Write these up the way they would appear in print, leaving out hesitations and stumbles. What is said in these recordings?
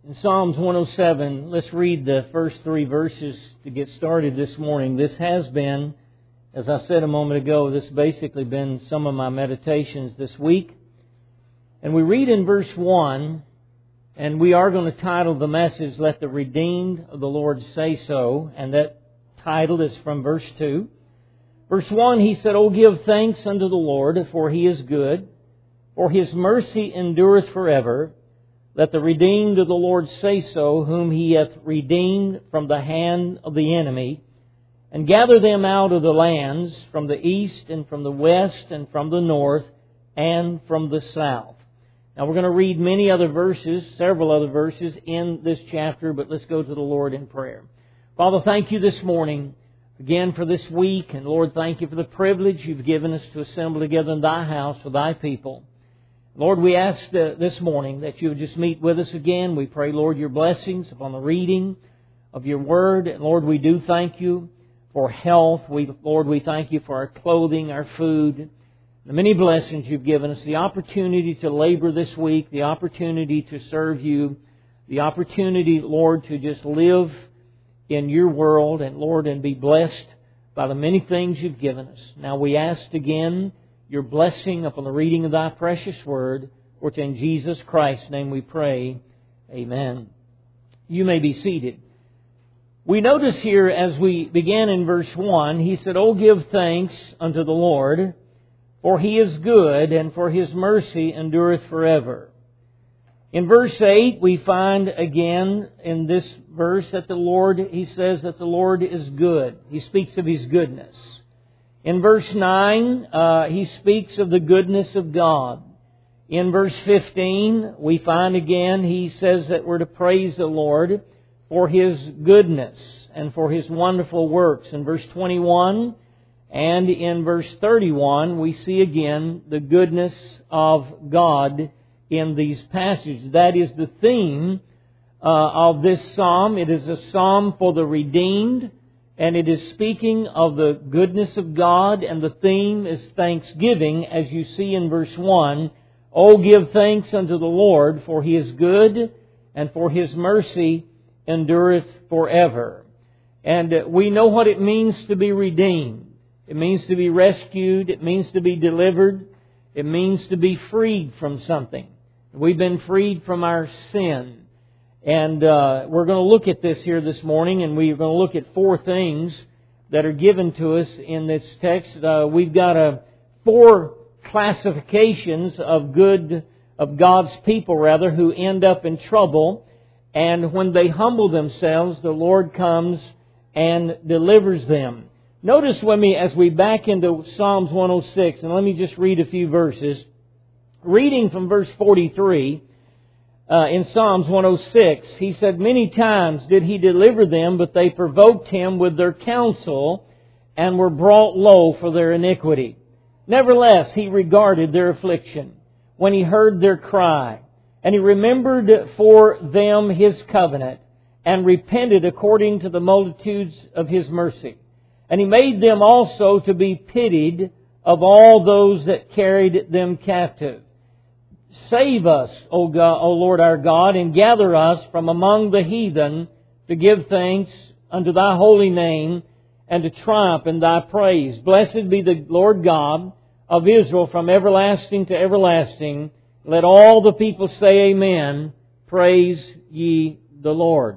In Psalms 107, let's read the first 3 verses to get started this morning. This has been, as I said a moment ago, this has basically been some of my meditations this week. And we read in verse 1, and we are going to title the message, Let the Redeemed of the Lord Say So. And that title is from verse 2. Verse 1, he said, "O give thanks unto the Lord, for He is good, for His mercy endureth forever. Let the redeemed of the Lord say so, whom He hath redeemed from the hand of the enemy, and gather them out of the lands, from the east and from the west and from the north and from the south." Now we're going to read many other verses, several other verses in this chapter, but let's go to the Lord in prayer. Father, thank You this morning again for this week, and Lord, thank You for the privilege You've given us to assemble together in Thy house for Thy people. Lord, we ask this morning that You would just meet with us again. We pray, Lord, Your blessings upon the reading of Your Word. And Lord, we do thank You for health. Lord, we thank You for our clothing, our food, the many blessings You've given us, the opportunity to labor this week, the opportunity to serve You, the opportunity, Lord, to just live in Your world, and Lord, and be blessed by the many things You've given us. Now we ask again Your blessing upon the reading of Thy precious Word, for it's in Jesus Christ's name we pray. Amen. You may be seated. We notice here as we began in verse 1, he said, "O give thanks unto the Lord, for He is good, and for His mercy endureth forever." In verse 8, we find again in this verse that He says that the Lord is good. He speaks of His goodness. In verse 9, he speaks of the goodness of God. In verse 15, we find again, he says that we're to praise the Lord for His goodness and for His wonderful works. In verse 21 and in verse 31, we see again the goodness of God in these passages. That is the theme of this psalm. It is a psalm for the redeemed, and it is speaking of the goodness of God, and the theme is thanksgiving, as you see in verse 1. "O give thanks unto the Lord, for He is good, and for His mercy endureth forever." And we know what it means to be redeemed. It means to be rescued. It means to be delivered. It means to be freed from something. We've been freed from our sin. And we're going to look at this here this morning, and we're going to look at 4 things that are given to us in this text. We've got 4 classifications of God's people, who end up in trouble. And when they humble themselves, the Lord comes and delivers them. Notice with me as we back into Psalms 106, and let me just read a few verses. Reading from verse 43, in Psalms 106, he said, "Many times did He deliver them, but they provoked Him with their counsel, and were brought low for their iniquity. Nevertheless, He regarded their affliction, when He heard their cry. And He remembered for them His covenant, and repented according to the multitudes of His mercy. And He made them also to be pitied of all those that carried them captive. Save us, O God, O Lord our God, and gather us from among the heathen to give thanks unto Thy holy name and to triumph in Thy praise. Blessed be the Lord God of Israel from everlasting to everlasting. Let all the people say Amen. Praise ye the Lord."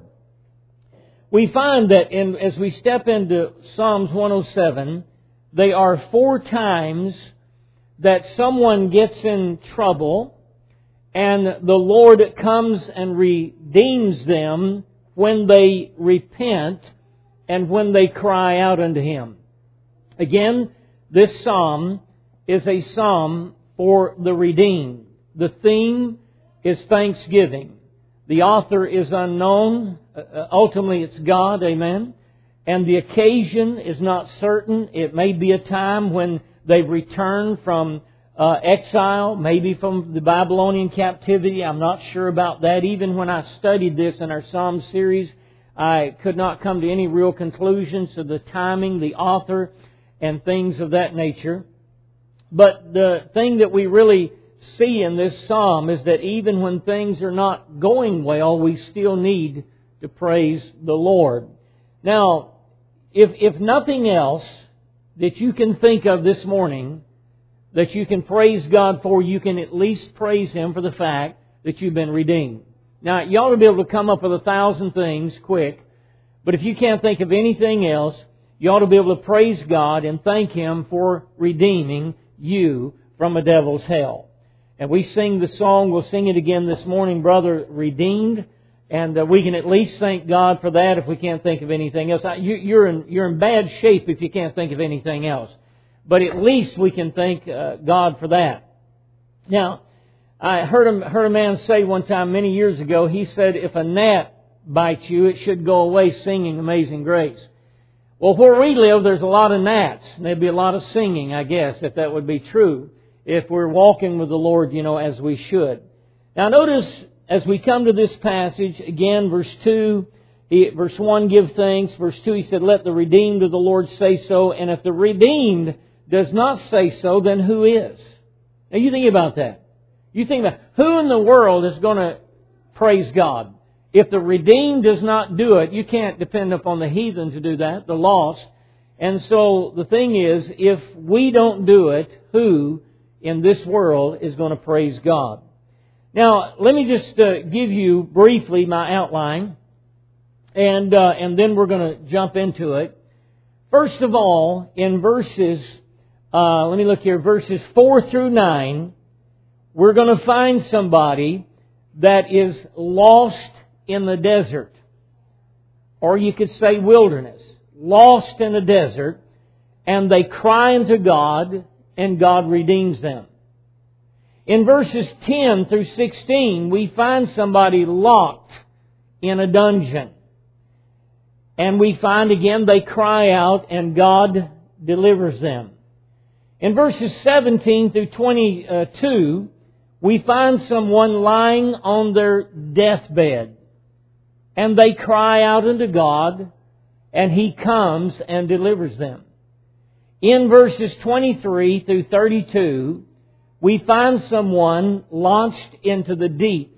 We find that as we step into Psalms 107, there are 4 times that someone gets in trouble, and the Lord comes and redeems them when they repent and when they cry out unto Him. Again, this psalm is a psalm for the redeemed. The theme is thanksgiving. The author is unknown. Ultimately, it's God. Amen. And the occasion is not certain. It may be a time when they've returned from exile, maybe from the Babylonian captivity. I'm not sure about that. Even when I studied this in our Psalm series, I could not come to any real conclusions to the timing, the author, and things of that nature. But the thing that we really see in this psalm is that even when things are not going well, we still need to praise the Lord. Now, if nothing else that you can think of this morning that you can praise God for, you can at least praise Him for the fact that you've been redeemed. Now, you ought to be able to come up with 1,000 things quick, but if you can't think of anything else, you ought to be able to praise God and thank Him for redeeming you from a devil's hell. And we sing the song, we'll sing it again this morning, Brother Redeemed, and we can at least thank God for that if we can't think of anything else. You're in bad shape if you can't think of anything else. But at least we can thank God for that. Now, I heard a man say one time many years ago, he said, if a gnat bites you, it should go away singing Amazing Grace. Well, where we live, there's a lot of gnats. And there'd be a lot of singing, I guess, if that would be true, if we're walking with the Lord, as we should. Now, notice, as we come to this passage, again, verse 2, verse 1, give thanks. Verse 2, he said, let the redeemed of the Lord say so. And if the redeemed does not say so, then who is? Now, you think about that. You think about who in the world is going to praise God? If the redeemed does not do it, you can't depend upon the heathen to do that, the lost. And so the thing is, if we don't do it, who in this world is going to praise God? Now, let me just give you briefly my outline, and then we're going to jump into it. First of all, in verses, let me look here, verses 4 through 9, we're going to find somebody that is lost in the desert. Or you could say wilderness. Lost in the desert. And they cry unto God, and God redeems them. In verses 10 through 16, we find somebody locked in a dungeon. And we find again they cry out, and God delivers them. In verses 17 through 22, we find someone lying on their deathbed. And they cry out unto God, and He comes and delivers them. In verses 23 through 32, we find someone launched into the deep.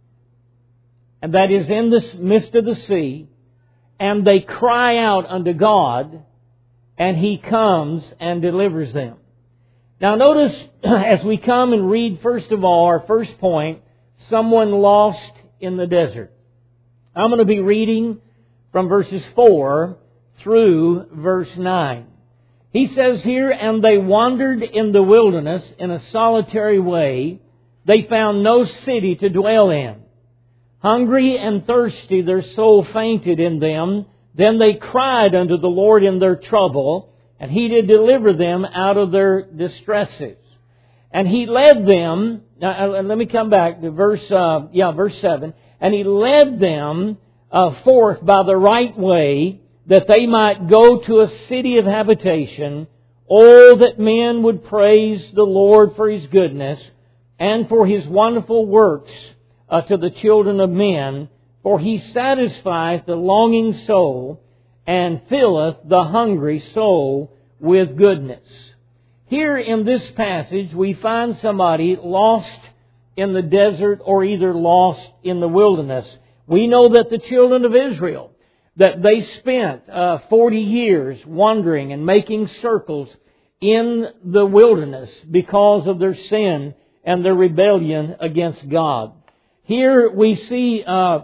And that is in the midst of the sea. And they cry out unto God, and He comes and delivers them. Now notice, as we come and read, first of all, our first point, someone lost in the desert. I'm going to be reading from verses 4 through verse 9. He says here, and they wandered in the wilderness in a solitary way. They found no city to dwell in. Hungry and thirsty, their soul fainted in them. Then they cried unto the Lord in their trouble, and He did deliver them out of their distresses. And He led them, now let me come back to verse 7. And He led them forth by the right way, that they might go to a city of habitation. Oh, that men would praise the Lord for His goodness, and for His wonderful works to the children of men. For He satisfieth the longing soul, and filleth the hungry soul with goodness. Here in this passage, we find somebody lost in the desert, or either lost in the wilderness. We know that the children of Israel, that they spent 40 years wandering and making circles in the wilderness because of their sin and their rebellion against God. Here we see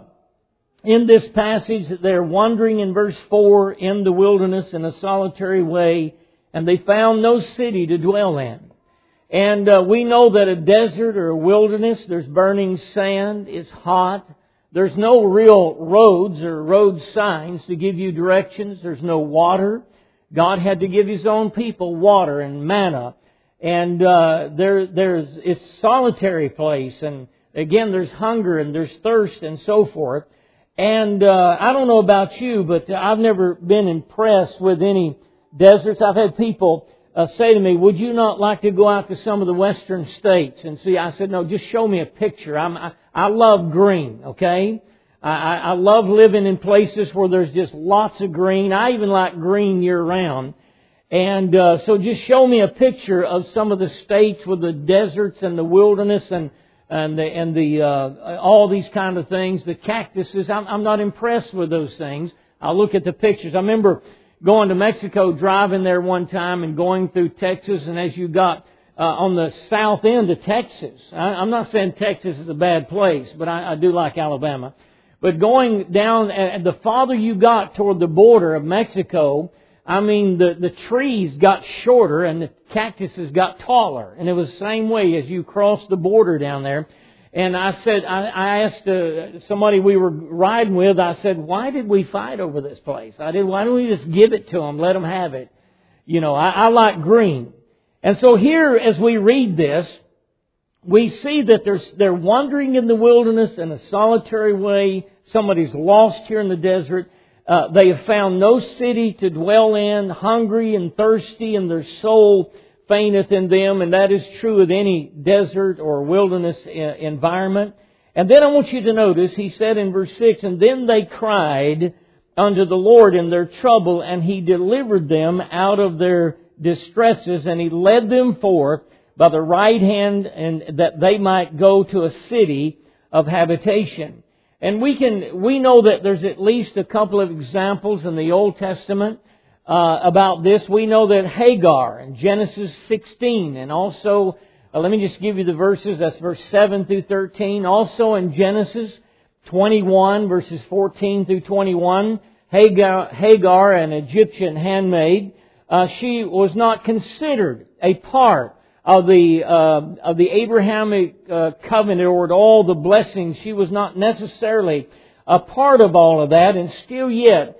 in this passage that they're wandering in verse 4 in the wilderness in a solitary way, and they found no city to dwell in. And we know that a desert or a wilderness, there's burning sand, it's hot. There's no real roads or road signs to give you directions. There's no water. God had to give His own people water and manna. And it's a solitary place. And again, there's hunger and there's thirst and so forth. And I don't know about you, but I've never been impressed with any deserts. I've had people say to me, would you not like to go out to some of the western states and see? I said, no, just show me a picture. I love green, okay? I love living in places where there's just lots of green. I even like green year round. And so just show me a picture of some of the states with the deserts and the wilderness and all these kind of things, the cactuses. I'm not impressed with those things. I'll look at the pictures. I remember going to Mexico, driving there one time and going through Texas, and as you got on the south end of Texas, I'm not saying Texas is a bad place, but I do like Alabama. But going down, the farther you got toward the border of Mexico, I mean, the trees got shorter and the cactuses got taller. And it was the same way as you crossed the border down there. And I said, I asked somebody we were riding with, I said, why did we fight over this place? Why don't we just give it to them, let them have it? You know, I like green. And so here, as we read this, we see that they're wandering in the wilderness in a solitary way. Somebody's lost here in the desert. They have found no city to dwell in, hungry and thirsty, and their soul fainteth in them. And that is true of any desert or wilderness environment. And then I want you to notice, he said in verse 6, and then they cried unto the Lord in their trouble, and He delivered them out of their distresses, and He led them forth by the right hand, and that they might go to a city of habitation. And we know that there's at least a couple of examples in the Old Testament about this. We know that Hagar in Genesis 16, and also, let me just give you the verses, that's verse 7 through 13. Also in Genesis 21, verses 14 through 21, Hagar, an Egyptian handmaid, she was not considered a part of the Abrahamic covenant or all the blessings. She was not necessarily a part of all of that, and still yet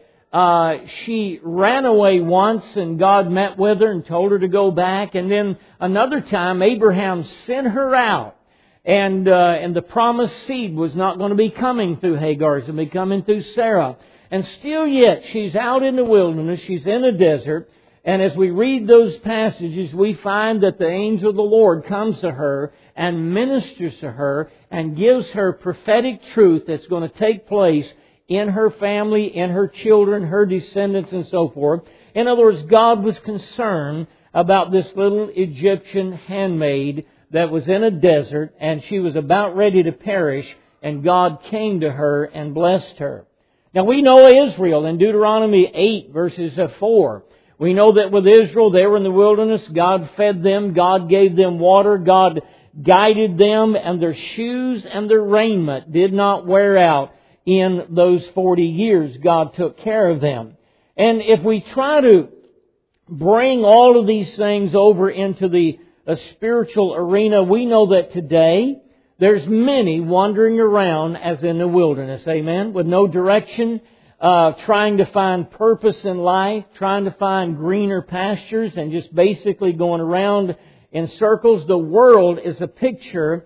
she ran away once, and God met with her and told her to go back. And then another time, Abraham sent her out, and the promised seed was not going to be coming through Hagar; it was going to be coming through Sarah. And still yet, she's out in the wilderness. She's in a desert. And as we read those passages, we find that the angel of the Lord comes to her and ministers to her and gives her prophetic truth that's going to take place in her family, in her children, her descendants, and so forth. In other words, God was concerned about this little Egyptian handmaid that was in a desert, and she was about ready to perish, and God came to her and blessed her. Now we know Israel in Deuteronomy 8 verses 4. We know that with Israel, they were in the wilderness. God fed them. God gave them water. God guided them. And their shoes and their raiment did not wear out in those 40 years. God took care of them. And if we try to bring all of these things over into the spiritual arena, we know that today there's many wandering around as in the wilderness. Amen? With no direction. Trying to find purpose in life, trying to find greener pastures, and just basically going around in circles. The world is pictured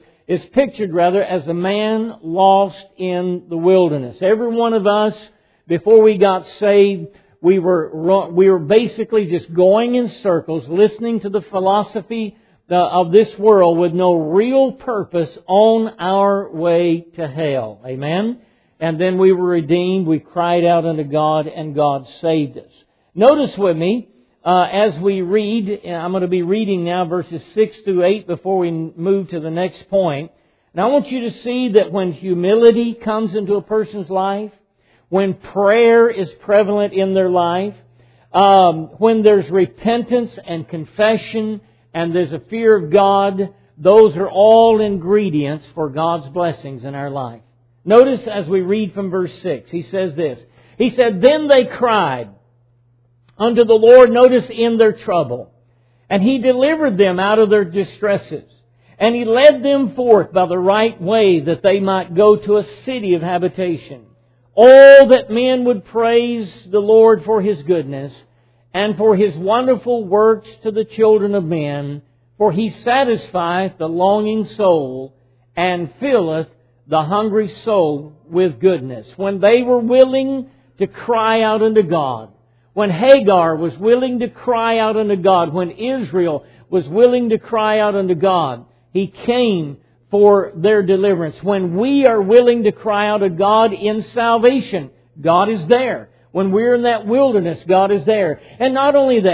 as a man lost in the wilderness. Every one of us, before we got saved, we were basically just going in circles, listening to the philosophy of this world with no real purpose on our way to hell. Amen? And then we were redeemed, we cried out unto God, and God saved us. Notice with me, as we read, I'm going to be reading now verses 6 through 8 before we move to the next point. And I want you to see that when humility comes into a person's life, when prayer is prevalent in their life, when there's repentance and confession, and there's a fear of God, those are all ingredients for God's blessings in our life. Notice as we read from verse 6, he says this. He said, then they cried unto the Lord, notice, in their trouble. And He delivered them out of their distresses. And He led them forth by the right way, that they might go to a city of habitation. Oh, that men would praise the Lord for His goodness, and for His wonderful works to the children of men. For He satisfieth the longing soul, and filleth the hungry soul with goodness. When they were willing to cry out unto God, when Hagar was willing to cry out unto God, when Israel was willing to cry out unto God, He came for their deliverance. When we are willing to cry out to God in salvation, God is there. When we're in that wilderness, God is there. And not only that,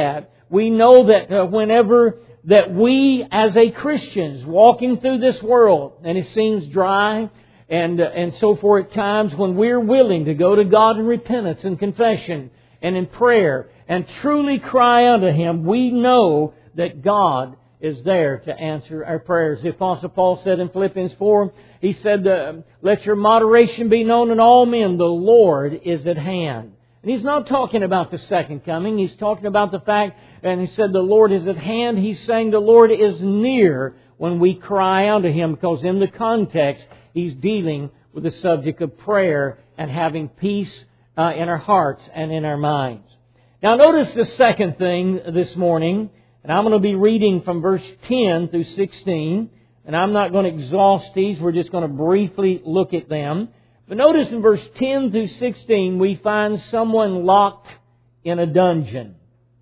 We know that whenever that we as a Christians walking through this world, and it seems dry and so forth at times, when we're willing to go to God in repentance and confession and in prayer and truly cry unto Him, we know that God is there to answer our prayers. The Apostle Paul said in Philippians 4, he said, let your moderation be known in all men. The Lord is at hand. And He's not talking about the second coming. He's talking about the fact, and He said the Lord is at hand. He's saying the Lord is near when we cry unto Him, because in the context, He's dealing with the subject of prayer and having peace in our hearts and in our minds. Now notice the second thing this morning, and I'm going to be reading from verse 10 through 16, and I'm not going to exhaust these. We're just going to briefly look at them. But notice in verse 10 through 16, we find someone locked in a dungeon.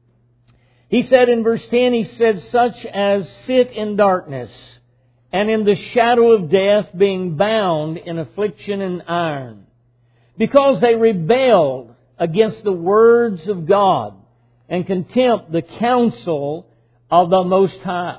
He said in verse 10, he said, such as sit in darkness and in the shadow of death, being bound in affliction and iron, because they rebelled against the words of God and contempt the counsel of the Most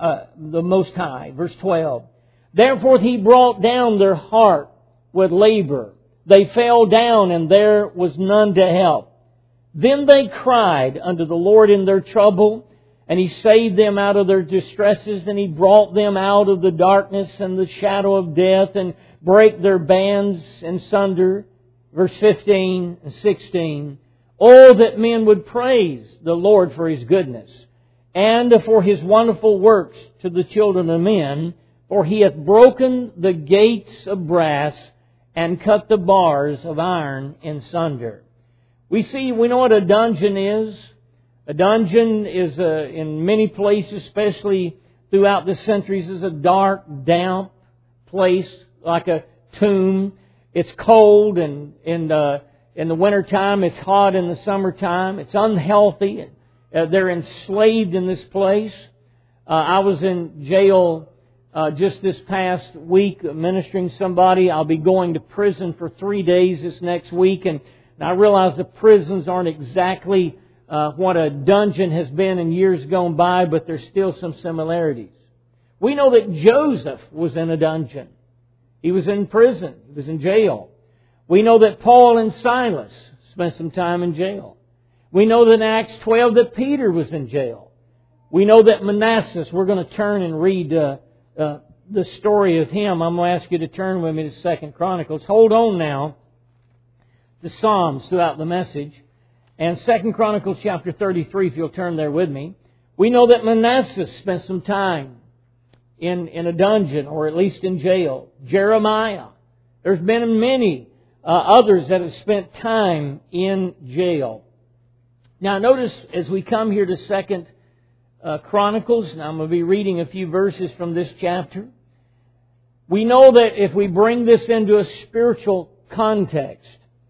High. Verse 12. Therefore He brought down their heart with labor. They fell down, and there was none to help. Then they cried unto the Lord in their trouble, and He saved them out of their distresses, and He brought them out of the darkness and the shadow of death, and brake their bands in sunder. Verse 15 and 16. Oh, that men would praise the Lord for His goodness, and for His wonderful works to the children of men, for He hath broken the gates of brass, and cut the bars of iron in sunder. We know what a dungeon is. A dungeon is, in many places, especially throughout the centuries, is a dark, damp place, like a tomb. It's cold, and in the wintertime, it's hot in the summertime. It's unhealthy. They're enslaved in this place. I was in jail just this past week ministering somebody. I'll be going to prison for 3 days this next week, and I realize the prisons aren't exactly what a dungeon has been in years gone by, but there's still some similarities. We know that Joseph was in a dungeon. He was in prison. He was in jail. We know that Paul and Silas spent some time in jail. We know that in Acts 12 that Peter was in jail. We know that Manasseh, we're going to turn and read the story of him. I'm going to ask you to turn with me to 2 Chronicles. Hold on now to Psalms throughout the message. And 2 Chronicles chapter 33, if you'll turn there with me. We know that Manasseh spent some time in a dungeon, or at least in jail. Jeremiah. There's been many others that have spent time in jail. Now notice as we come here to 2 Chronicles, and I'm going to be reading a few verses from this chapter. We know that if we bring this into a spiritual context,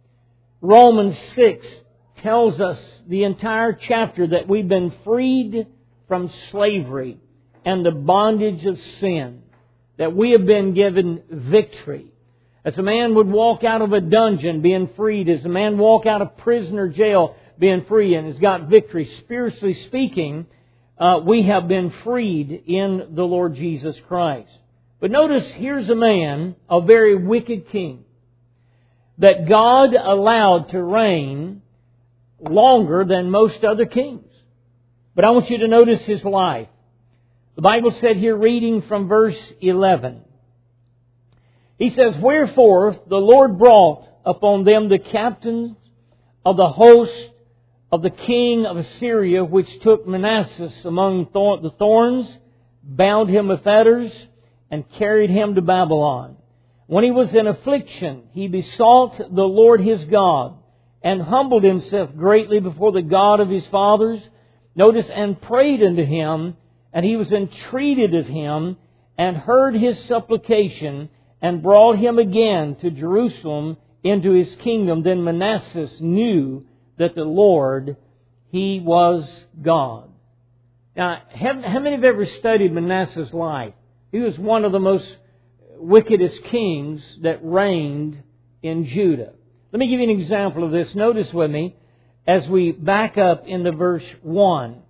Romans 6 tells us the entire chapter that we've been freed from slavery and the bondage of sin, that we have been given victory. As a man would walk out of a dungeon being freed, as a man walk out of prison or jail being free and has got victory, spiritually speaking, we have been freed in the Lord Jesus Christ. But notice, here's a man, a very wicked king, that God allowed to reign longer than most other kings. But I want you to notice his life. The Bible said here, reading from verse 11, he says, wherefore the Lord brought upon them the captains of the host of the king of Assyria, which took Manasseh among the thorns, bound him with fetters, and carried him to Babylon. When he was in affliction, he besought the Lord his God, and humbled himself greatly before the God of his fathers. Notice, and prayed unto Him, and He was entreated of Him, and heard his supplication, and brought him again to Jerusalem into his kingdom. Then Manasseh knew that the Lord, He was God. Now, how many have ever studied Manasseh's life? He was one of the most wickedest kings that reigned in Judah. Let me give you an example of this. Notice with me as we back up into verse 1.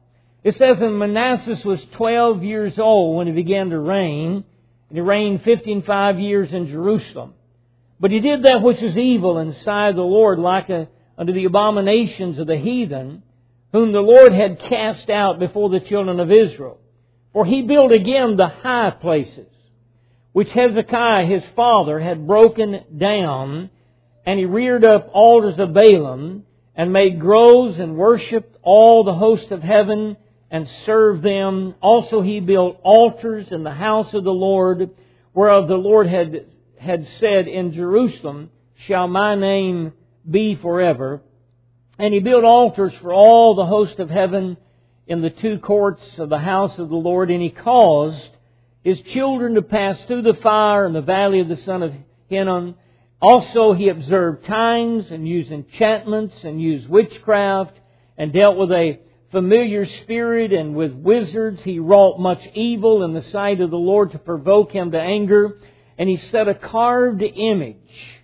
It says, and Manasseh was 12 years old when he began to reign, and he reigned 55 years in Jerusalem. But he did that which is evil in the sight of the Lord, like unto the abominations of the heathen, whom the Lord had cast out before the children of Israel. For he built again the high places, which Hezekiah his father had broken down, and he reared up altars of Baalim, and made groves, and worshipped all the host of heaven, and served them. Also he built altars in the house of the Lord, whereof the Lord had said, in Jerusalem shall my name be forever. And he built altars for all the host of heaven in the two courts of the house of the Lord. And he caused his children to pass through the fire in the valley of the son of Hinnom. Also he observed times, and used enchantments, and used witchcraft, and dealt with a familiar spirit, and with wizards. He wrought much evil in the sight of the Lord to provoke Him to anger. And he set a carved image,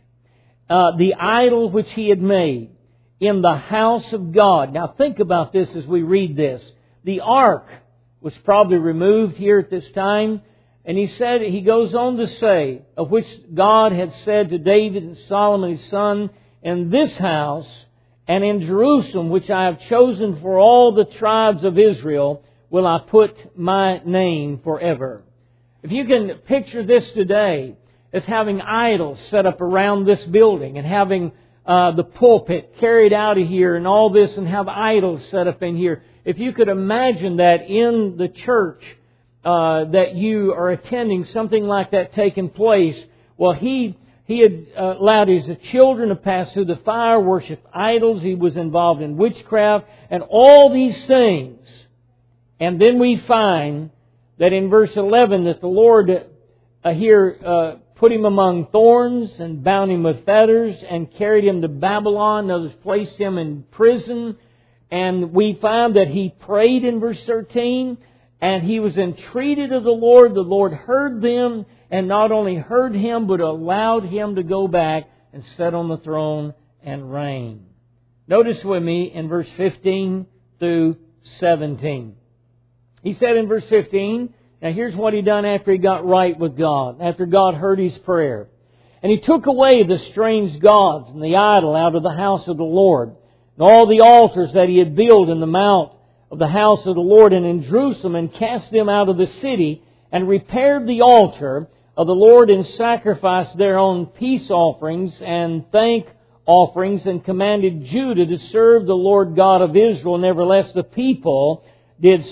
the idol which he had made, in the house of God. Now think about this as we read this. The ark was probably removed here at this time. And he goes on to say, of which God had said to David and Solomon his son, in this house and in Jerusalem, which I have chosen for all the tribes of Israel, will I put my name forever. If you can picture this today as having idols set up around this building, and having the pulpit carried out of here and all this, and have idols set up in here. If you could imagine that in the church that you are attending, something like that taking place. Well, he had allowed his children to pass through the fire, worship idols. He was involved in witchcraft and all these things. And then we find that in verse 11 that the Lord here put him among thorns and bound him with fetters and carried him to Babylon. Others placed him in prison. And we find that he prayed in verse 13, and he was entreated of the Lord. The Lord heard them, and not only heard him, but allowed him to go back and sit on the throne and reign. Notice with me in verse 15 through 17. He said in verse 15, now here's what he done after he got right with God, after God heard his prayer. And he took away the strange gods and the idol out of the house of the Lord, and all the altars that he had built in the mount of the house of the Lord and in Jerusalem, and cast them out of the city, and repaired the altar of the Lord, and sacrificed thereon peace offerings and thank offerings, and commanded Judah to serve the Lord God of Israel. Nevertheless, the people did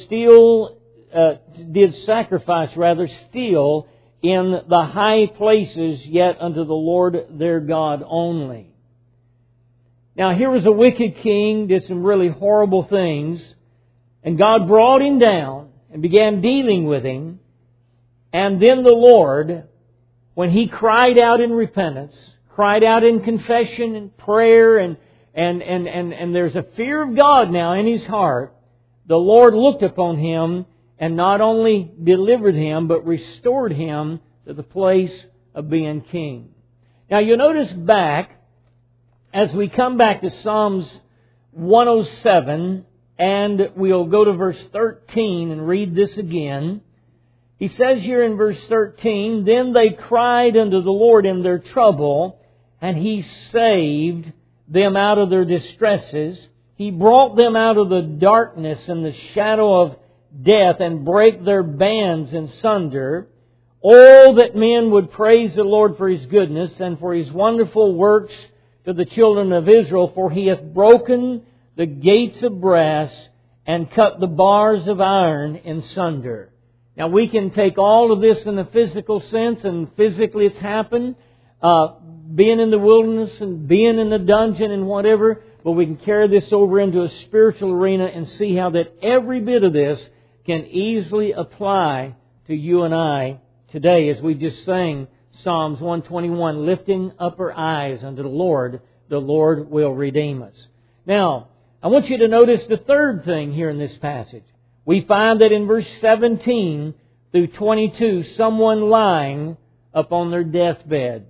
sacrifice still in the high places, yet unto the Lord their God only. Now here was a wicked king, did some really horrible things, and God brought him down and began dealing with him. And then the Lord, when he cried out in repentance, cried out in confession and prayer, and there's a fear of God now in his heart, the Lord looked upon him and not only delivered him, but restored him to the place of being king. Now you'll notice back, as we come back to Psalms 107, and we'll go to verse 13 and read this again. He says here in verse 13, then they cried unto the Lord in their trouble, and He saved them out of their distresses. He brought them out of the darkness and the shadow of death, and brake their bands in sunder. Oh, that men would praise the Lord for His goodness and for His wonderful works to the children of Israel. For He hath broken the gates of brass and cut the bars of iron in sunder. Now we can take all of this in a physical sense, and physically it's happened, being in the wilderness and being in the dungeon and whatever, but we can carry this over into a spiritual arena and see how that every bit of this can easily apply to you and I today, as we just sang Psalms 121, lifting up our eyes unto the Lord will redeem us. Now, I want you to notice the third thing here in this passage. We find that in verse 17 through 22, someone lying upon their deathbed.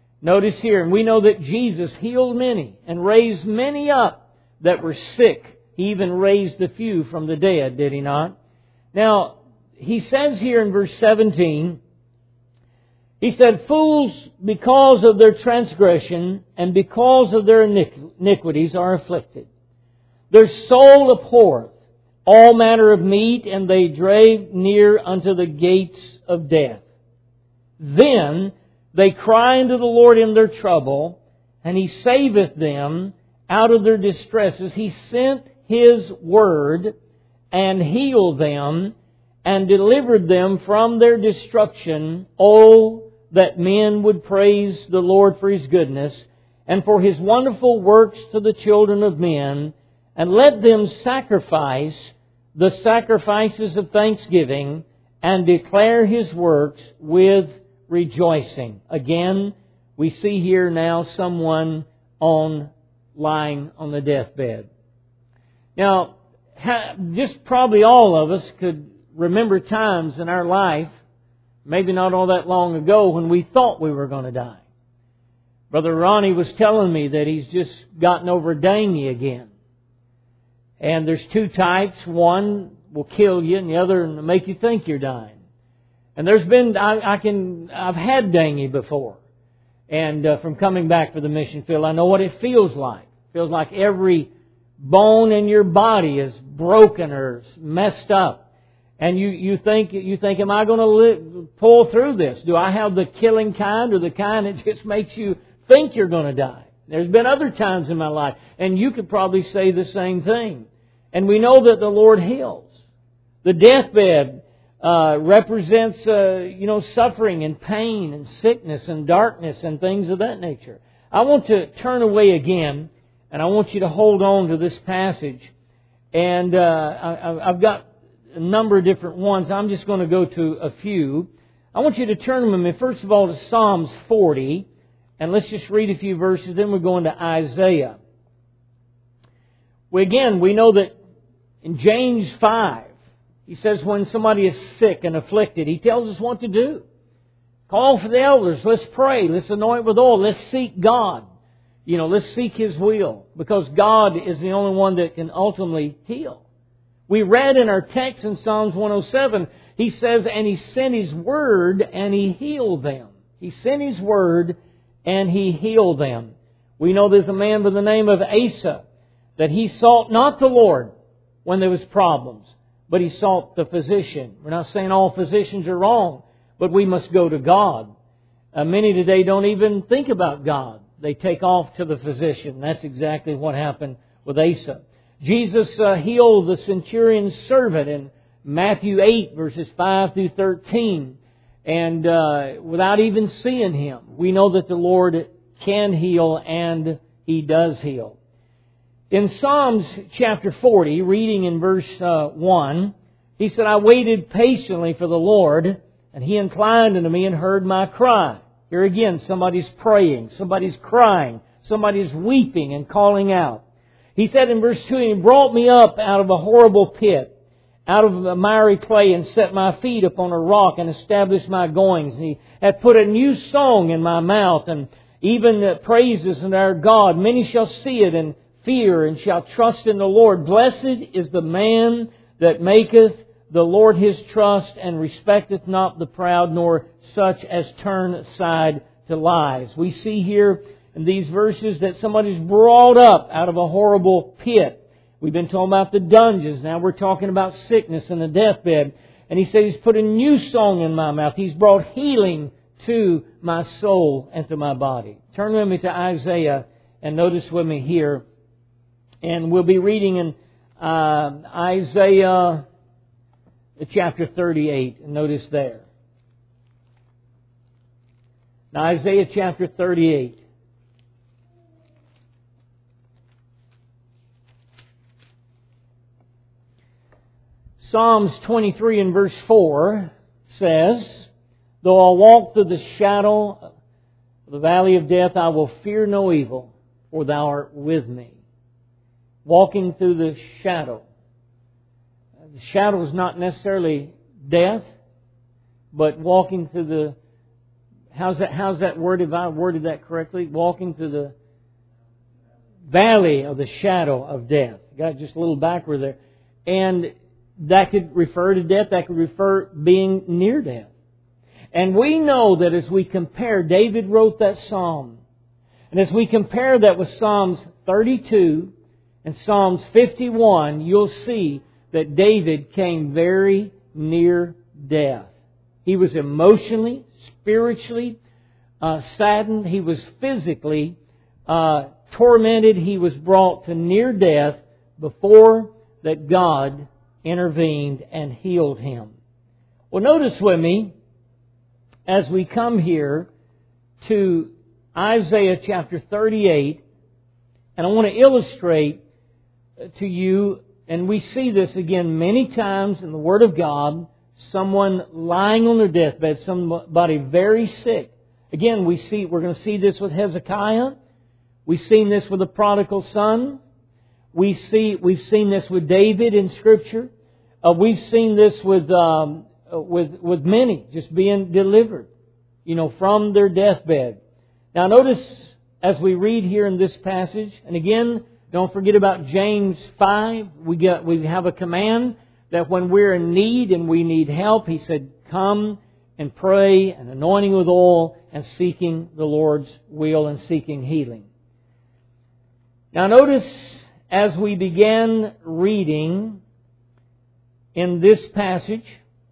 Notice here, and we know that Jesus healed many and raised many up that were sick He even raised a few from the dead, did He not? Now, He says here in verse 17, He said, "Fools, because of their transgression and because of their iniquities, are afflicted. Their soul abhorreth all manner of meat, and they drave near unto the gates of death. Then they cry unto the Lord in their trouble, and He saveth them out of their distresses. He sent His word and healed them and delivered them from their destruction. Oh, that men would praise the Lord for His goodness and for His wonderful works to the children of men, and let them sacrifice the sacrifices of thanksgiving and declare His works with rejoicing." Again, we see here now someone lying on the deathbed. Now, just probably all of us could remember times in our life, maybe not all that long ago, when we thought we were going to die. Brother Ronnie was telling me that he's just gotten over dengue again. And there's two types. One will kill you, and the other will make you think you're dying. And there's been, I've had dengue before. And from coming back from the mission field, I know what it feels like. It feels like every bone in your body is broken or messed up. And you think, am I going to pull through this? Do I have the killing kind or the kind that just makes you think you're going to die? There's been other times in my life, and you could probably say the same thing. And we know that the Lord heals. The deathbed represents, suffering and pain and sickness and darkness and things of that nature. I want to turn away again, and I want you to hold on to this passage. And I've got a number of different ones. I'm just going to go to a few. I want you to turn with me, first of all, to Psalms 40. And let's just read a few verses, then we'll go into Isaiah. We know that in James 5, he says when somebody is sick and afflicted, he tells us what to do. Call for the elders. Let's pray. Let's anoint with oil. Let's seek God. Let's seek His will. Because God is the only one that can ultimately heal. We read in our text in Psalms 107, he says, and He sent His word and He healed them. He sent His word and He healed them. We know there's a man by the name of Asa, that he sought not the Lord when there was problems, but he sought the physician. We're not saying all physicians are wrong, but we must go to God. Many today don't even think about God. They take off to the physician. That's exactly what happened with Asa. Jesus healed the centurion's servant in Matthew 8, verses 5 through 13. And without even seeing Him, we know that the Lord can heal, and He does heal. In Psalms chapter 40, reading in verse 1, he said, "I waited patiently for the Lord, and He inclined unto me and heard my cry." Here again, somebody's praying, somebody's crying, somebody's weeping and calling out. He said in verse 2, "He brought me up out of a horrible pit, out of the miry clay, and set my feet upon a rock, and established my goings. And He hath put a new song in my mouth, and even praises unto our God. Many shall see it and fear, and shall trust in the Lord. Blessed is the man that maketh the Lord his trust, and respecteth not the proud, nor such as turn aside to lies." We see here in these verses that somebody's brought up out of a horrible pit. We've been talking about the dungeons. Now we're talking about sickness and the deathbed. And he said He's put a new song in my mouth. He's brought healing to my soul and to my body. Turn with me to Isaiah and notice with me here. And we'll be reading in Isaiah chapter 38. And notice there. Now Isaiah chapter 38. Psalms 23 and verse 4 says, "Though I walk through the shadow of the valley of death, I will fear no evil, for Thou art with me." Walking through the shadow. The shadow is not necessarily death, but walking through the... How's that worded? If I worded that correctly? Walking through the valley of the shadow of death. Got just a little backward there. And that could refer to death. That could refer being near death. And we know that as we compare, David wrote that psalm. And as we compare that with Psalms 32 and Psalms 51, you'll see that David came very near death. He was emotionally, spiritually saddened. He was physically tormented. He was brought to near death before that God intervened and healed him. Well, notice with me, as we come here to Isaiah chapter 38, and I want to illustrate to you, and we see this again many times in the Word of God, someone lying on their deathbed, somebody very sick. Again, we're going to see this with Hezekiah. We've seen this with the prodigal son. We've seen this with David in Scripture. We've seen this with many just being delivered, from their deathbed. Now notice as we read here in this passage, and again, don't forget about James 5. We have a command that when we're in need and we need help, He said, come and pray and anointing with oil and seeking the Lord's will and seeking healing. Now notice as we began reading in this passage,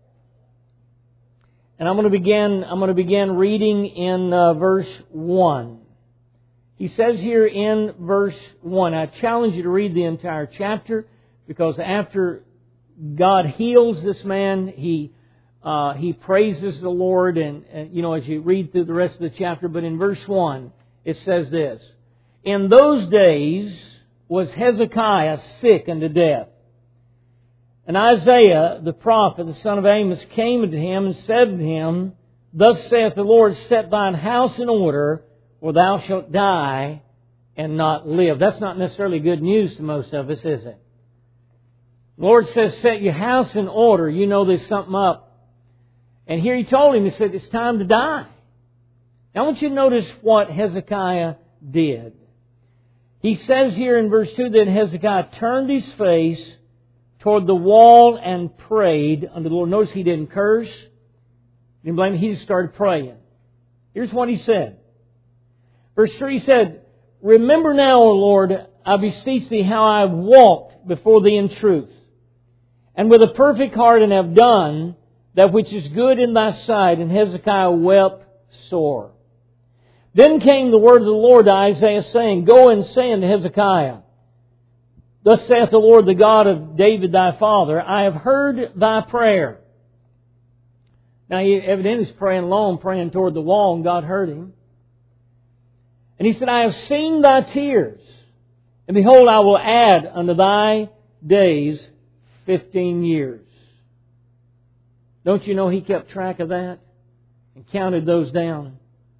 and I'm going to begin reading in verse 1. He says here in verse 1, I challenge you to read the entire chapter, because after God heals this man, he praises the Lord, and as you read through the rest of the chapter, but in verse 1 it says this: in those days was Hezekiah sick unto death. And Isaiah the prophet, the son of Amos, came unto him and said to him, thus saith the Lord, set thine house in order, or thou shalt die and not live. That's not necessarily good news to most of us, is it? The Lord says, set your house in order. You know there's something up. And here He told him, He said, it's time to die. Now I want you to notice what Hezekiah did. He says here in verse 2 that Hezekiah turned his face toward the wall and prayed unto the Lord. Notice he didn't curse. He didn't blame him. He just started praying. Here's what he said. Verse 3 said, remember now, O Lord, I beseech Thee, how I have walked before Thee in truth, and with a perfect heart, and have done that which is good in Thy sight. And Hezekiah wept sore. Then came the word of the Lord to Isaiah, saying, go and say unto Hezekiah, thus saith the Lord, the God of David thy father, I have heard thy prayer. Now he evidently is praying alone, praying toward the wall, and God heard him. And He said, I have seen thy tears, and behold, I will add unto thy days 15 years. Don't you know He kept track of that and counted those down?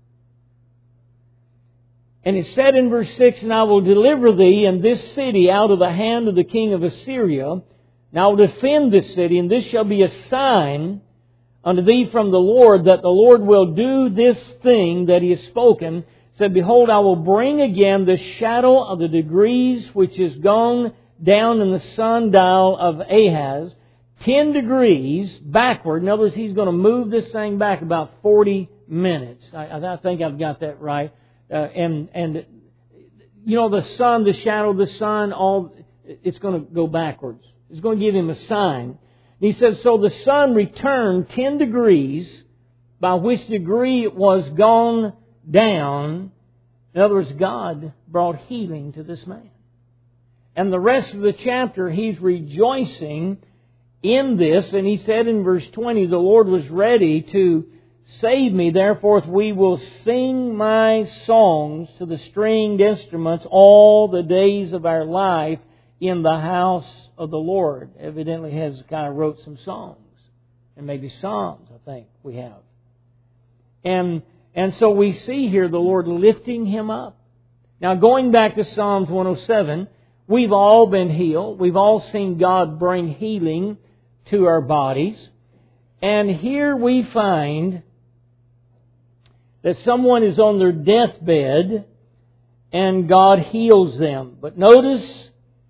And it said in verse 6, and I will deliver thee and this city out of the hand of the king of Assyria, and I will defend this city, and this shall be a sign unto thee from the Lord, that the Lord will do this thing that He has spoken. It said, behold, I will bring again the shadow of the degrees which is gone down in the sundial of Ahaz, 10 degrees backward. In other words, He's going to move this thing back about 40 minutes. I think I've got that right. And the sun, the shadow of the sun, it's going to go backwards. It's going to give him a sign. He says, so the sun returned 10 degrees, by which degree it was gone down. In other words, God brought healing to this man. And the rest of the chapter, he's rejoicing in this. And he said in verse 20, the Lord was ready to save me, therefore we will sing my songs to the stringed instruments all the days of our life in the house of the Lord. Evidently Hezekiah wrote some songs, and maybe psalms, I think we have. And so we see here the Lord lifting him up. Now going back to Psalms 107, we've all been healed. We've all seen God bring healing to our bodies. And here we find that someone is on their deathbed and God heals them. But notice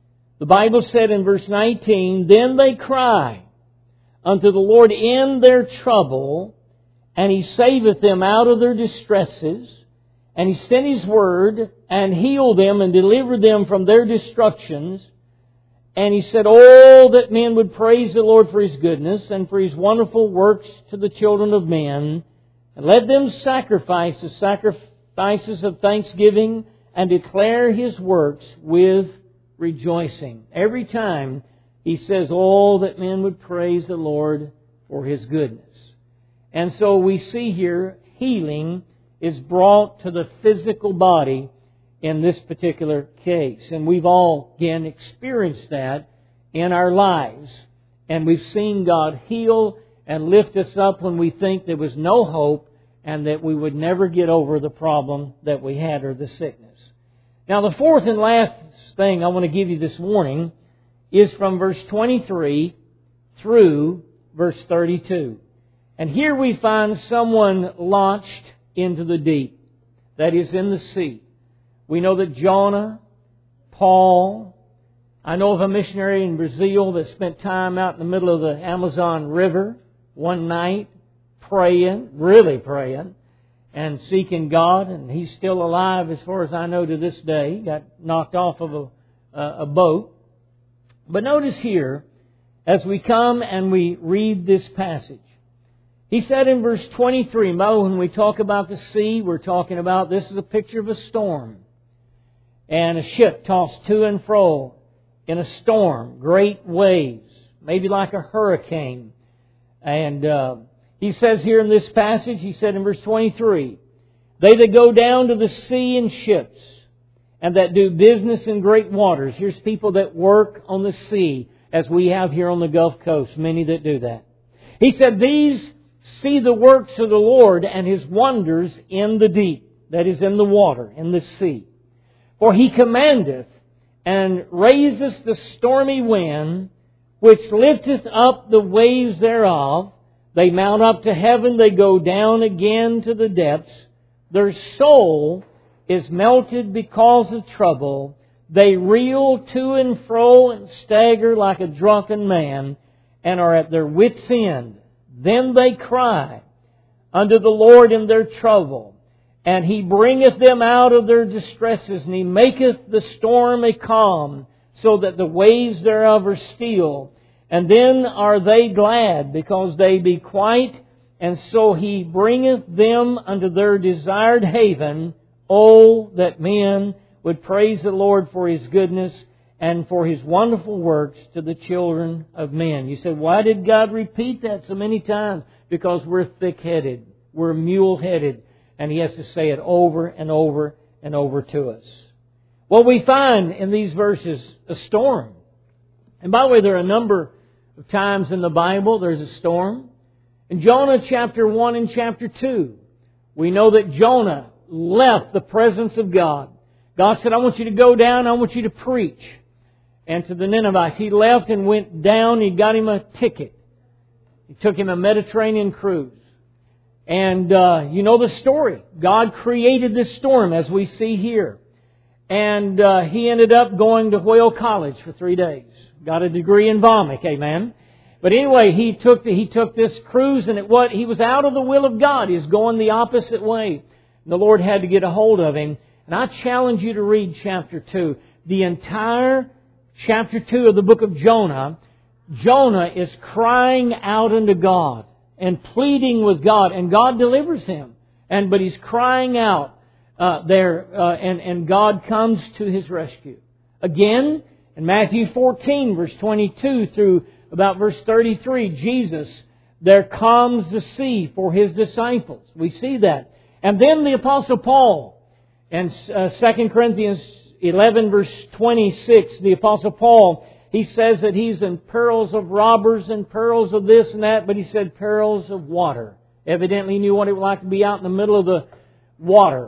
The Bible said in verse 19, "Then they cry unto the Lord in their trouble, and He saveth them out of their distresses. And He sent His word, and healed them, and delivered them from their destructions. And He said, Oh, that men would praise the Lord for His goodness, and for His wonderful works to the children of men. And let them sacrifice the sacrifices of thanksgiving, and declare His works with rejoicing." Every time He says, "Oh, that men would praise the Lord for His goodness." And so we see here healing is brought to the physical body in this particular case. And we've all, again, experienced that in our lives. And we've seen God heal and lift us up when we think there was no hope and that we would never get over the problem that we had or the sickness. Now, the fourth and last thing I want to give you this morning is from verse 23 through verse 32. And here we find someone launched into the deep, that is, in the sea. We know that Jonah, Paul, I know of a missionary in Brazil that spent time out in the middle of the Amazon River one night praying, really praying, and seeking God, and he's still alive as far as I know to this day. He got knocked off of a boat. But notice here, as we come and we read this passage, he said in verse 23, when we talk about the sea, we're talking about, this is a picture of a storm. And a ship tossed to and fro in a storm, great waves, maybe like a hurricane. And he says here in this passage, he said in verse 23, "They that go down to the sea in ships, and that do business in great waters." Here's people that work on the sea, as we have here on the Gulf Coast, many that do that. He said, "These see the works of the Lord and His wonders in the deep," that is, in the water, in the sea. "For He commandeth and raiseth the stormy wind, which lifteth up the waves thereof. They mount up to heaven, they go down again to the depths. Their soul is melted because of trouble. They reel to and fro and stagger like a drunken man, and are at their wits' end. Then they cry unto the Lord in their trouble, and He bringeth them out of their distresses, and He maketh the storm a calm, so that the waves thereof are still. And then are they glad, because they be quiet, and so He bringeth them unto their desired haven. Oh, that men would praise the Lord for His goodness and for His wonderful works to the children of men." You said, why did God repeat that so many times? Because we're thick-headed. We're mule-headed. And He has to say it over and over and over to us. Well, we find in these verses a storm. And by the way, there are a number of times in the Bible there's a storm. In Jonah chapter 1 and chapter 2, we know that Jonah left the presence of God. God said, "I want you to go down, I want you to preach." And to the Ninevites, he left and went down. He got him a ticket. He took him a Mediterranean cruise. And you know the story. God created this storm, as we see here. And he ended up going to Whale College for 3 days. Got a degree in Vomit, amen. But anyway, he took this cruise, and he was out of the will of God. He was going the opposite way. And the Lord had to get a hold of him. And I challenge you to read chapter 2. The entire chapter 2 of the book of Jonah, Jonah is crying out unto God and pleading with God, and God delivers him. But he's crying out and God comes to his rescue. Again, in Matthew 14, verse 22 through about verse 33, Jesus there calms the sea for His disciples. We see that. And then the Apostle Paul, in 2 Corinthians 11 verse 26, the Apostle Paul, he says that he's in perils of robbers and perils of this and that, but he said perils of water. Evidently he knew what it was like to be out in the middle of the water,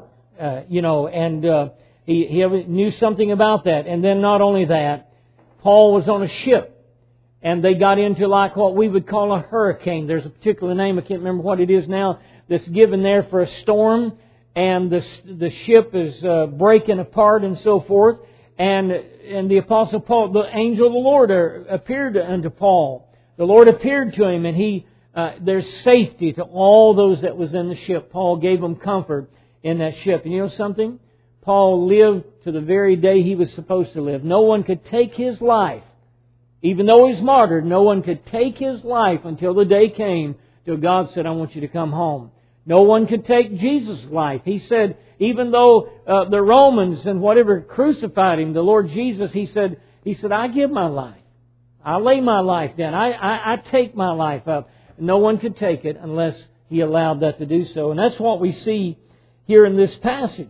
he knew something about that. And then not only that, Paul was on a ship, and they got into like what we would call a hurricane. There's a particular name, I can't remember what it is now, that's given there for a storm. And the ship is breaking apart and so forth. And the Apostle Paul, the angel of the Lord appeared unto Paul. The Lord appeared to him, and there's safety to all those that was in the ship. Paul gave them comfort in that ship. And you know something? Paul lived to the very day he was supposed to live. No one could take his life. Even though he's martyred, no one could take his life until the day came till God said, I want you to come home. No one could take Jesus' life. He said, even though the Romans and whatever crucified Him, the Lord Jesus, He said, I give my life. I lay my life down. I take my life up. No one could take it unless He allowed that to do so. And that's what we see here in this passage.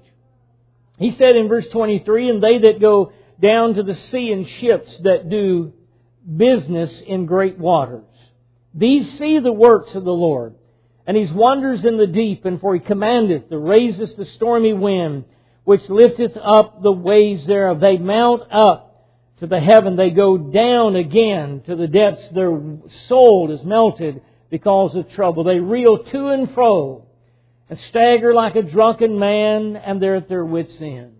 He said in verse 23, and they that go down to the sea in ships that do business in great waters. These see the works of the Lord, and His wonders in the deep, and for He commandeth, the raiseth the stormy wind, which lifteth up the waves thereof. They mount up to the heaven, they go down again to the depths. Their soul is melted because of trouble. They reel to and fro, and stagger like a drunken man, and they're at their wits' end.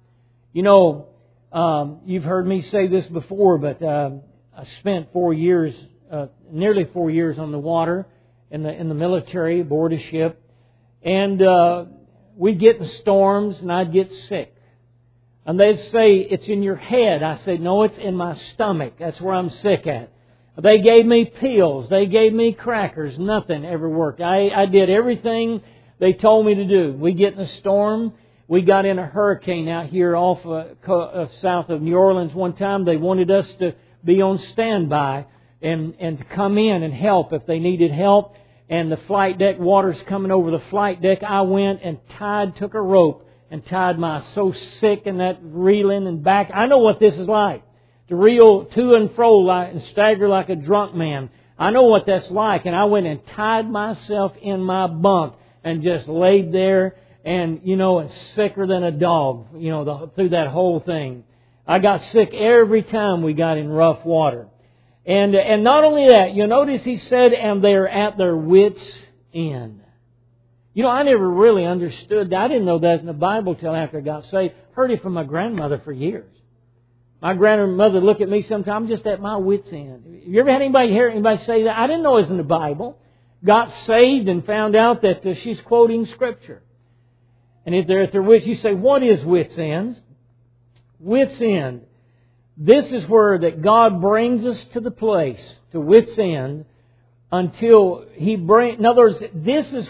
You know, you've heard me say this before, but I spent 4 years, nearly 4 years on the water in the military, aboard a ship. And we'd get in storms and I'd get sick. And they'd say, it's in your head. I said, no, it's in my stomach. That's where I'm sick at. They gave me pills. They gave me crackers. Nothing ever worked. I did everything they told me to do. We get in a storm. We got in a hurricane out here off south of New Orleans one time. They wanted us to be on standby and to come in and help if they needed help. And the flight deck, water's coming over the flight deck. I went and took a rope and tied so sick in that reeling and back. I know what this is like. To reel to and fro and stagger like a drunk man. I know what that's like. And I went and tied myself in my bunk and just laid there and, and sicker than a dog, through that whole thing. I got sick every time we got in rough water. And not only that, you notice he said, and they're at their wits' end. I never really understood that. I didn't know that in the Bible till after I got saved. Heard it from my grandmother for years. My grandmother looked at me sometimes just at my wits' end. You ever had hear anybody say that? I didn't know it was in the Bible. Got saved and found out that she's quoting Scripture. And if they're at their wits, you say, what is wits' end? Wits' end. This is where that God brings us to the place, to wits' end, until He brings... In other words, this is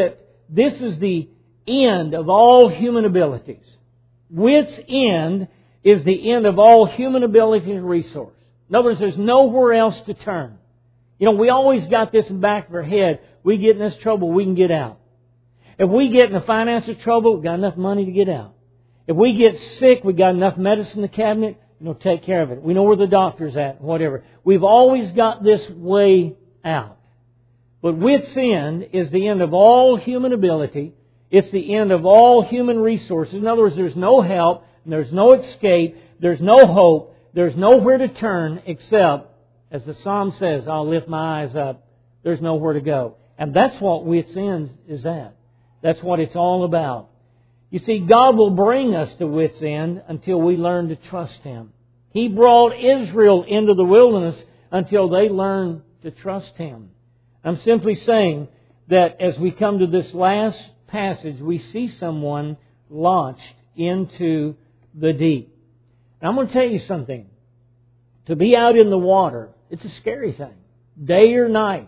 the end of all human abilities. Wits' end is the end of all human ability and resource. In other words, there's nowhere else to turn. We always got this in the back of our head. We get in this trouble, we can get out. If we get in a financial trouble, we've got enough money to get out. If we get sick, we've got enough medicine in the cabinet, take care of it. We know where the doctor's at, whatever. We've always got this way out. But wits' end is the end of all human ability. It's the end of all human resources. In other words, there's no help, and there's no escape, there's no hope, there's nowhere to turn except, as the Psalm says, I'll lift my eyes up. There's nowhere to go. And that's what wits' end is at. That's what it's all about. You see, God will bring us to wits' end until we learn to trust Him. He brought Israel into the wilderness until they learned to trust Him. I'm simply saying that as we come to this last passage, we see someone launched into the deep. And I'm going to tell you something. To be out in the water, it's a scary thing. Day or night.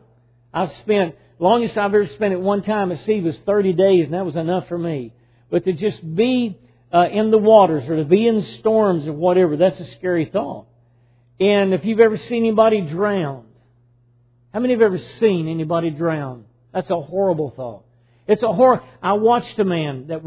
Longest I've ever spent at one time at sea was 30 days, and that was enough for me. But to just be in the waters or to be in storms or whatever, that's a scary thought. And if you've ever seen anybody drowned, how many have ever seen anybody drown? That's a horrible thought. It's a horror. I watched a man that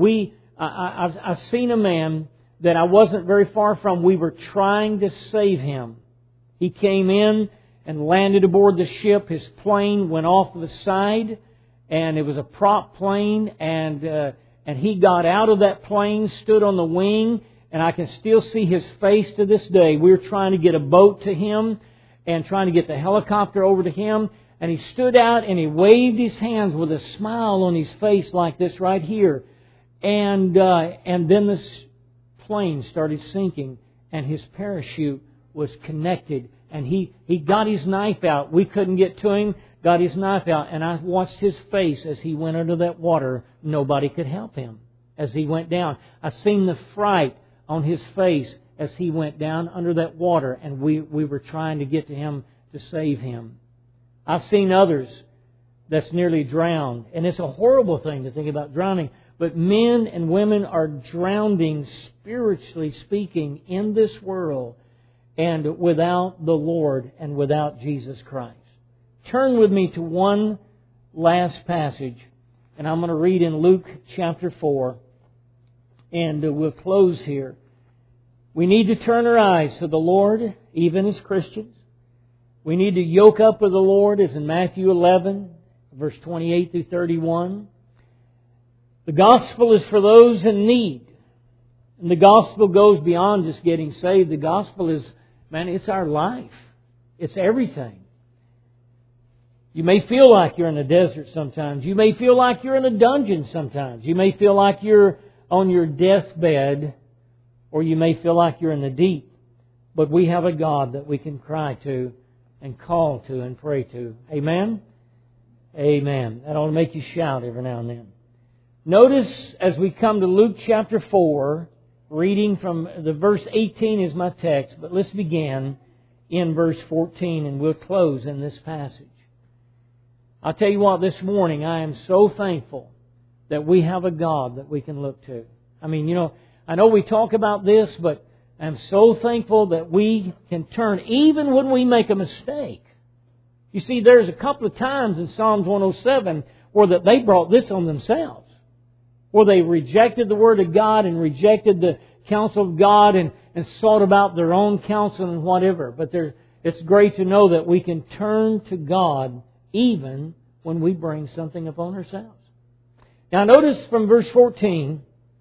I've seen a man that I wasn't very far from. We were trying to save him. He came in and landed aboard the ship. His plane went off to the side, and it was a prop plane, and he got out of that plane, stood on the wing, and I can still see his face to this day. We were trying to get a boat to him and trying to get the helicopter over to him, and he stood out and he waved his hands with a smile on his face like this right here. And then this plane started sinking, and his parachute was connected. And he got his knife out. We couldn't get to him. Got his knife out. And I watched his face as he went under that water. Nobody could help him as he went down. I seen the fright on his face as he went down under that water. And we were trying to get to him to save him. I've seen others that's nearly drowned. And it's a horrible thing to think about drowning. But men and women are drowning, spiritually speaking, in this world and without the Lord and without Jesus Christ. Turn with me to one last passage, and I'm going to read in Luke chapter 4, and we'll close here. We need to turn our eyes to the Lord, even as Christians. We need to yoke up with the Lord, as in Matthew 11, verse 28 through 31. The gospel is for those in need. And the gospel goes beyond just getting saved. The gospel is, man, it's our life. It's everything. You may feel like you're in a desert sometimes. You may feel like you're in a dungeon sometimes. You may feel like you're on your deathbed, or you may feel like you're in the deep. But we have a God that we can cry to and call to and pray to. Amen? Amen. That ought to make you shout every now and then. Notice as we come to Luke chapter 4, reading from the verse 18 is my text, but let's begin in verse 14 and we'll close in this passage. I'll tell you what, this morning I am so thankful that we have a God that we can look to. I mean, I know we talk about this, but I'm so thankful that we can turn even when we make a mistake. You see, there's a couple of times in Psalms 107 where that they brought this on themselves. Where they rejected the Word of God and rejected the counsel of God and sought about their own counsel and whatever. But it's great to know that we can turn to God even when we bring something upon ourselves. Now notice from verse 14,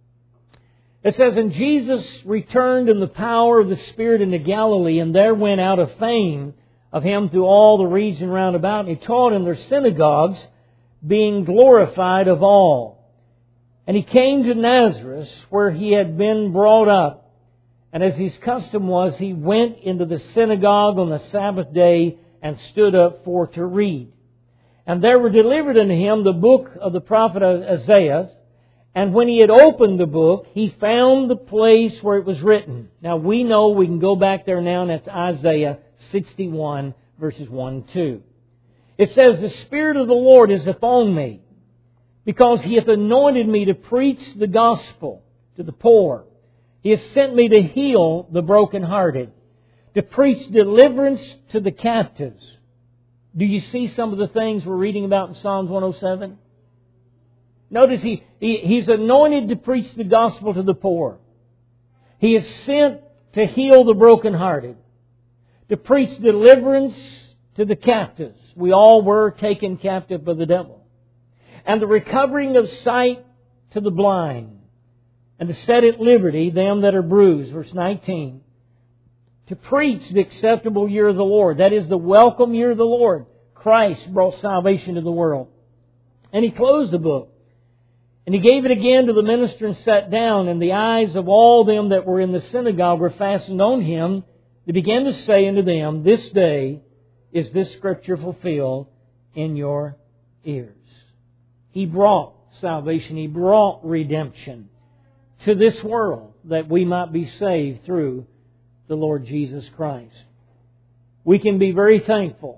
it says, And Jesus returned in the power of the Spirit into Galilee, and there went out a fame of Him through all the region round about. And He taught in their synagogues, being glorified of all. And He came to Nazareth, where He had been brought up. And as His custom was, He went into the synagogue on the Sabbath day and stood up for to read. And there were delivered unto Him the book of the prophet Isaiah. And when He had opened the book, He found the place where it was written. Now we know we can go back there now, and that's Isaiah 61, verses 1 and 2. It says, The Spirit of the Lord is upon me, because He hath anointed me to preach the gospel to the poor. He has sent me to heal the brokenhearted, to preach deliverance to the captives. Do you see some of the things we're reading about in Psalms 107? Notice He's anointed to preach the gospel to the poor. He is sent to heal the brokenhearted, to preach deliverance to the captives. We all were taken captive by the devil. And the recovering of sight to the blind, and to set at liberty them that are bruised. Verse 19. To preach the acceptable year of the Lord. That is the welcome year of the Lord. Christ brought salvation to the world. And He closed the book. And He gave it again to the minister and sat down. And the eyes of all them that were in the synagogue were fastened on Him. They began to say unto them, This day is this Scripture fulfilled in your ears. He brought salvation. He brought redemption to this world that we might be saved through the Lord Jesus Christ. We can be very thankful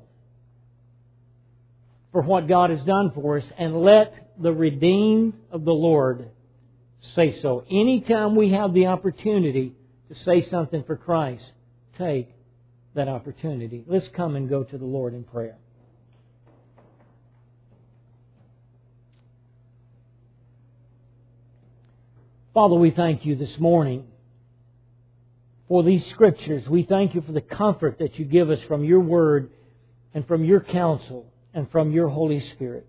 for what God has done for us, and let the redeemed of the Lord say so. Anytime we have the opportunity to say something for Christ, take that opportunity. Let's come and go to the Lord in prayer. Father, we thank You this morning for these Scriptures. We thank You for the comfort that You give us from Your Word and from Your counsel and from Your Holy Spirit.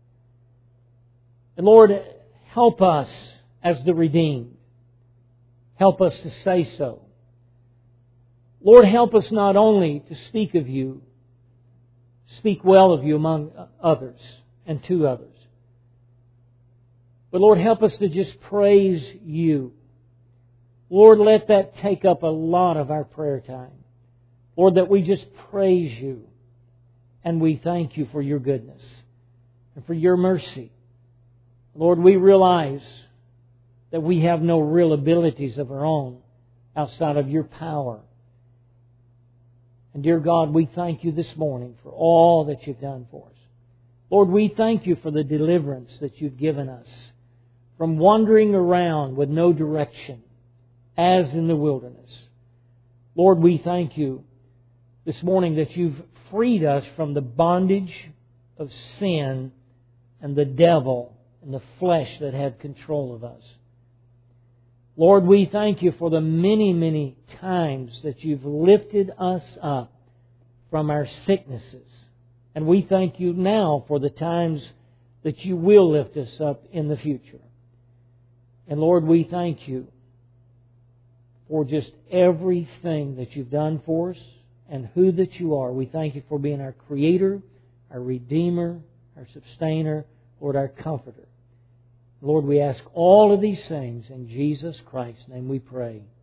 And Lord, help us as the redeemed. Help us to say so. Lord, help us not only to speak of You, speak well of You among others and to others. But Lord, help us to just praise You. Lord, let that take up a lot of our prayer time. Lord, that we just praise You and we thank You for Your goodness and for Your mercy. Lord, we realize that we have no real abilities of our own outside of Your power. And dear God, we thank You this morning for all that You've done for us. Lord, we thank You for the deliverance that You've given us from wandering around with no direction, as in the wilderness. Lord, we thank You this morning that You've freed us from the bondage of sin and the devil and the flesh that had control of us. Lord, we thank You for the many, many times that You've lifted us up from our sicknesses. And we thank You now for the times that You will lift us up in the future. And Lord, we thank You for just everything that You've done for us and who that You are. We thank You for being our Creator, our Redeemer, our Sustainer, Lord, our Comforter. Lord, we ask all of these things in Jesus Christ's name we pray.